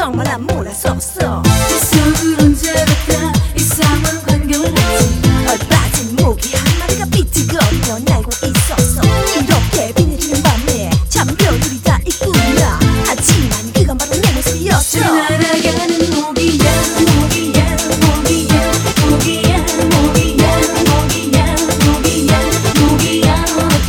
정말 난 몰랐었어. 이 속을 언제 봤다 이상한 광경을 봤지. 얼빠진 모기 한 마리가 비틀거리며 날고 있었어. 이렇게 빛내주는 밤에 참 별들이 다 있구나. 하지만 그건 바로 내 모습이었어. 날아가는 모기야 모기야 모기야 모기야 모기야 모기야 모기야 모기야.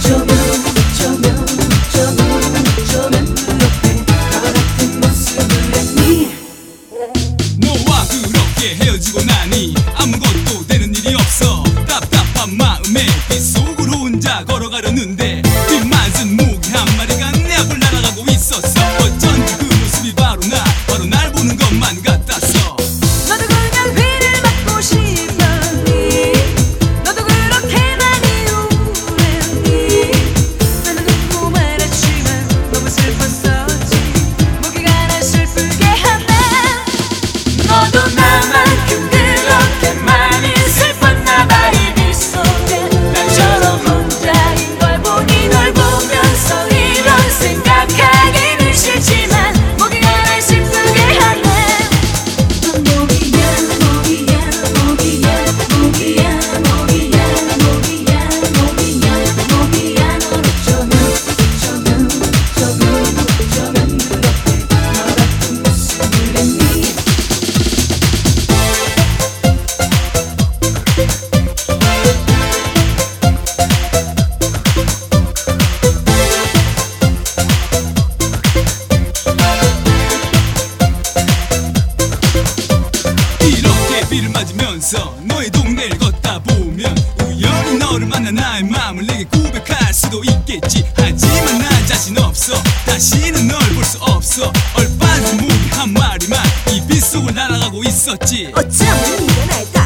어쩌면 그렇게 너 같은 모습을 했니. 너와 그렇게 헤어지고 나니 아무것도 되는 일이 없어. 답답한 마음에 빗속으로 혼자 걸어가려는데 빗맞은 모기 한 마리가 내 앞을 날아가고 있었어. 어쩐지 그 모습이 바로 날 보는 것만 같았어. 너도 그냥 휘를 맞고 싶었니. 너도 그렇게 많이 우울했니. 나는 듣고 말았지만 너무 슬펐었지. 모기가 날 슬프게 하네. 너도 나만큼 그렇게 많이 슬펐나봐. 이 빛 속에 나처럼 혼자인 걸 보니 널 보면서 이런 생각하기는 싫지만 모기가 날 슬프게 하네. 넌 모기야 모기야 모기야 모기야 모기야 모기야 모기야 모기야. 넌 어쩌면 그렇게 너 같은 모습을 했니. 이렇게 비를 맞으면서 너의 동네를 걷다 보면 우연히 너를 만나 나의 마음을 내게 고백할 수도 있겠지. 하지만 난 자신 없어. 다시는 널 볼 수 없어. 얼빠진 모기 한 마리만 이 빗속을 날아가고 있었지. 어쩌면 네가 날